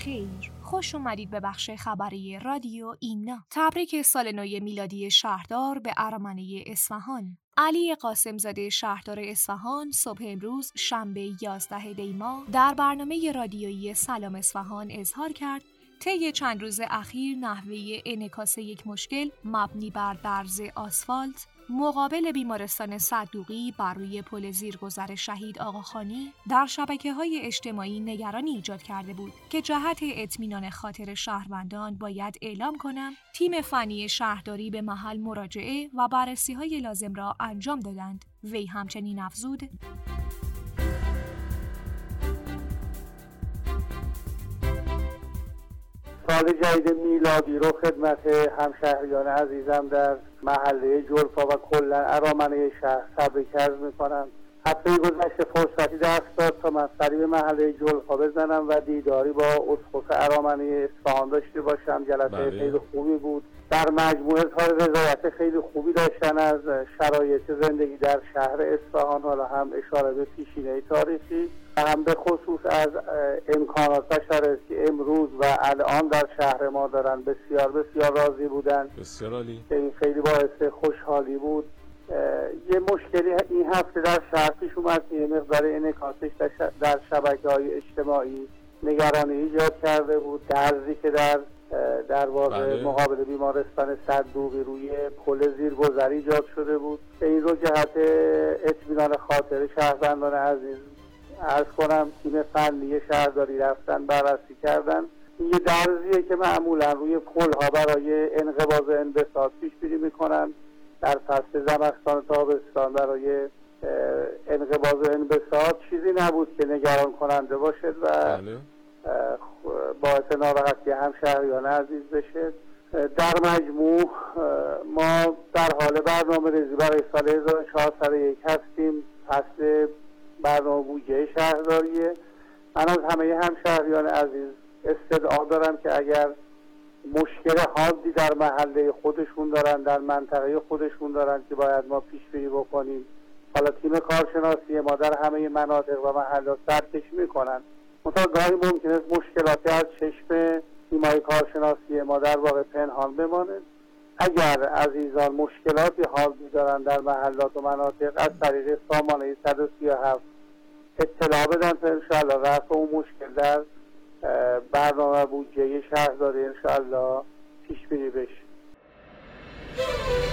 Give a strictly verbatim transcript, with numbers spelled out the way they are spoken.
خیر. خوش اومدید به بخش خبری رادیو ایمنا. تبریک سال نو میلادی شهردار به ارامنه اصفهان. علی قاسمزاده شهردار اصفهان صبح امروز شنبه یازده دی ماه در برنامه رادیویی سلام اصفهان اظهار کرد طی چند روز اخیر نحوه انعکاس یک مشکل مبنی بر درز آسفالت مقابل بیمارستان صدوقی بر روی پل زیرگذر شهید آقاخانی در شبکه‌های اجتماعی نگرانی ایجاد کرده بود که جهت اطمینان خاطر شهروندان باید اعلام کنم تیم فنی شهرداری به محل مراجعه و بررسی‌های لازم را انجام دادند. وی همچنین افزود سال جدید میلادی رو خدمت همشهریان عزیزم در محله جلفا و کلا ارامنه شهر تبریک عرض می‌کنم. هفته گذشته فرصتی دست داد تا من سری به محله جلفا بزنم و دیداری با اسقف ارامنه اصفهان داشته باشم. جلسه خیلی خوبی بود. در مجموعه کار رضایت خیلی خوبی داشتن از شرایط زندگی در شهر اصفهان، حالا هم اشاره به پیشینه تاریخی و هم به خصوص از امکانات و شرایطی که امروز و الان در شهر ما دارن. بسیار بسیار راضی بودن. بسیار عالی. این خیلی باعث خوشحالی بود. یه مشکلی این هفته در شهر پیش اومد که یه مقدار انعکاسش در شبکه‌های اجتماعی نگرانی ایجاد کرده بود. درزی که در در واقع مقابل بیمارستان صدوقی روی پل زیرگذر ایجاد شده بود. به این رو جهت اطمینان خاطر شهروندان عزیز عرض کنم تیم فنی شهرداری رفتن بررسی کردن. این یه درزیه که معمولا روی پل‌ها برای انقباض انبساط پیش بینی میکنن در فصل زمستان تابستان برای انقباض انبساط. چیزی نبود که نگران کننده باشد و بله. باعث ناراحتی همشهریان عزیز بشه. در مجموع ما در حال برنامه ریزی برای سال هزار و چهارصد و یک هستیم. فصل برنامه بودجه شهرداریه. من از همه همشهریان عزیز استدعا دارم که اگر مشکل حادی در محله خودشون دارن، در منطقه خودشون دارن که باید ما پیش بینی بکنیم، حالا تیم کارشناسی ما در همه مناطق و محلات سرکشی میکنن. منتها گاهی ممکنه است مشکلاتی از چشم تیم‌های کارشناسی ما در واقع پنهان بمانه. اگر عزیزان مشکلاتی حادی دارن در محلات و مناطق از طریق سامانه صد و سی و هفت اطلاع بدن تا انشاءالله رفع اون مشکل در برنامه بودجه شهرداری انشاءالله پیش بینی بشه.